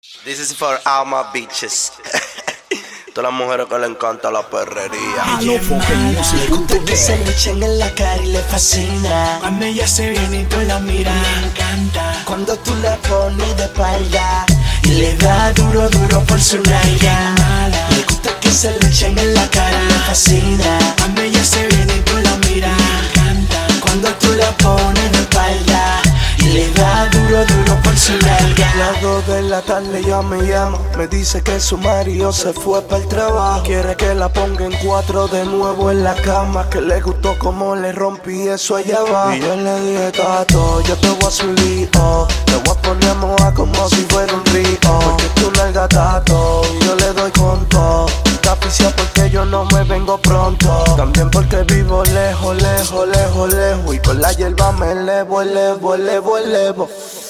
This is for all my bitches. Todas las mujeres que le encanta la perrería. Le gusta que se le echen en la cara y le fascina. Cuando ella se viene y tú la miras, me encanta. Cuando tú la pones de espalda y le da duro, duro por su nalga. Le gusta que se le echen en la cara y le fascina. Cuando ella se viene y tú la miras, me encanta. Cuando tú la pones de espalda y le da duro, duro por su nalga. A las 2 de la tarde ya me llama, me dice que su marido se fue para el trabajo. Quiere que la ponga en 4 de nuevo en la cama, que le gustó como le rompí eso allá abajo. Y yo le dije, tato, yo te voy a subir, te voy a poner a mojar como si fuera un río. Porque tú nalga tato, y yo le doy con todo. Está oficial porque yo no me vengo pronto. También porque vivo lejos, lejos, lejos, lejos. Y con la hierba me elevo, elevo, elevo, elevo.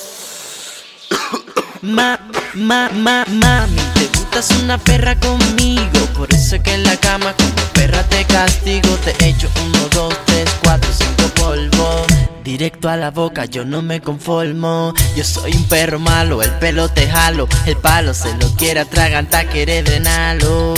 Mami, te gustas una perra conmigo. Por eso es que en la cama como perra te castigo. Te echo 1, 2, 3, 4, 5 polvo. Directo a la boca, yo no me conformo. Yo soy un perro malo, el pelo te jalo. El palo se lo quiere atragantar, quiere drenarlo.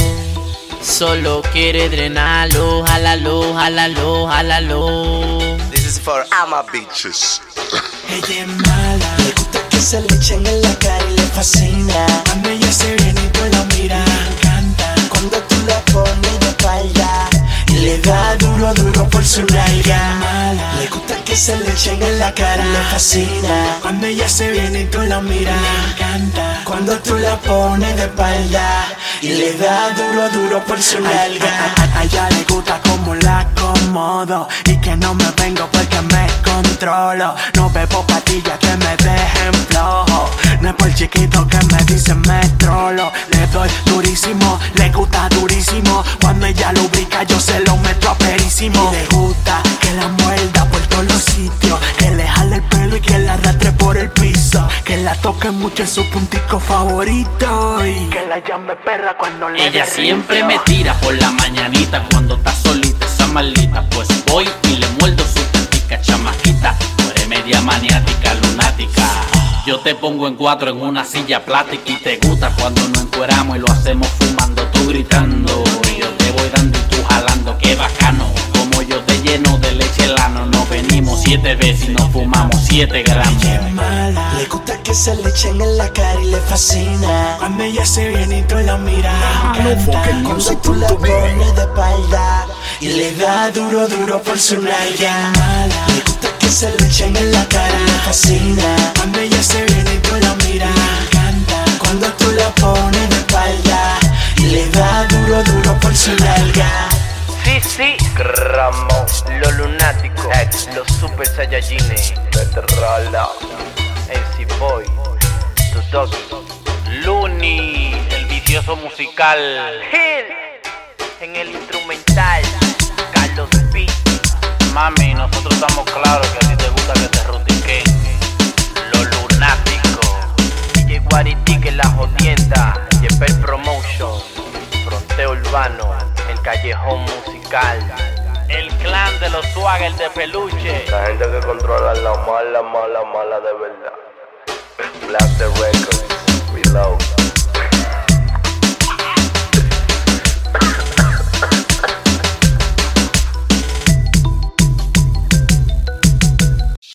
Solo quiere drenarlo, jálalo, jálalo, jálalo. This is for all my bitches. Ella es mala. Le gusta que se le echen en la cara y le fascina. Cuando ella se viene y tú la miras, me encanta. Cuando tú la pones de espalda y le da duro, duro por su nalga. Le gusta que se le echen en la cara y le fascina. Cuando ella se viene y tú la miras, me encanta. Cuando tú la pones de espalda y le da duro, duro por su nalga. A ella le gusta como la acomodo y que no me vengo porque me controlo. No bebo pastillas que me dejen flojo. No es por chiquito que me dicen me trolo. Le doy durísimo, le gusta durísimo. Cuando ella lubrica yo se lo meto a perísimo. Y le gusta que la muerda por todos los sitios, que le jale el pelo y que la arrastre por el piso, que la toque mucho en su puntico favorito y que la llame perra cuando le Ella dé siempre rico. me tira por la mañanita cuando está solita esa maldita. Pues voy y le muerdo su tantica chamaquita. Tú eres media maniática, lunática. Yo te pongo en 4 en una silla plástica y te gusta cuando nos encueramos y lo hacemos fumando, tú gritando. Y yo te voy dando y tú jalando, qué bacano. Como yo te lleno de leche el ano. Nos venimos 7 veces y nos fumamos 7 gramos. Ella es mala. Le gusta que se le echen en la cara y le fascina. Cuando ella se viene y tú la miras, me encanta. Cuando tú la pones de espalda y le da duro, duro por su nalga. Le gusta que se le echen en la cara y le fascina. Cuando ella se viene y tú la miras, me encanta. Cuando tú la pones de espalda y le da duro, duro por su nalga. Sí, Gramo, los lunáticos, los super saiyajines, Petrola, MC Boy, Tutoki, Looney, el vicioso musical. Hill, en el instrumental, Carlos P. Mami, nosotros estamos claros que a ti te gusta que te rutiquen. Los lunáticos. DJ Guariti, que la jodienda, Yepel Promotion, Fronteo Urbano, el callejón musical. El clan de los swaggers de peluche. La gente que controla la mala, mala, mala de verdad. Blaster Records, Reload.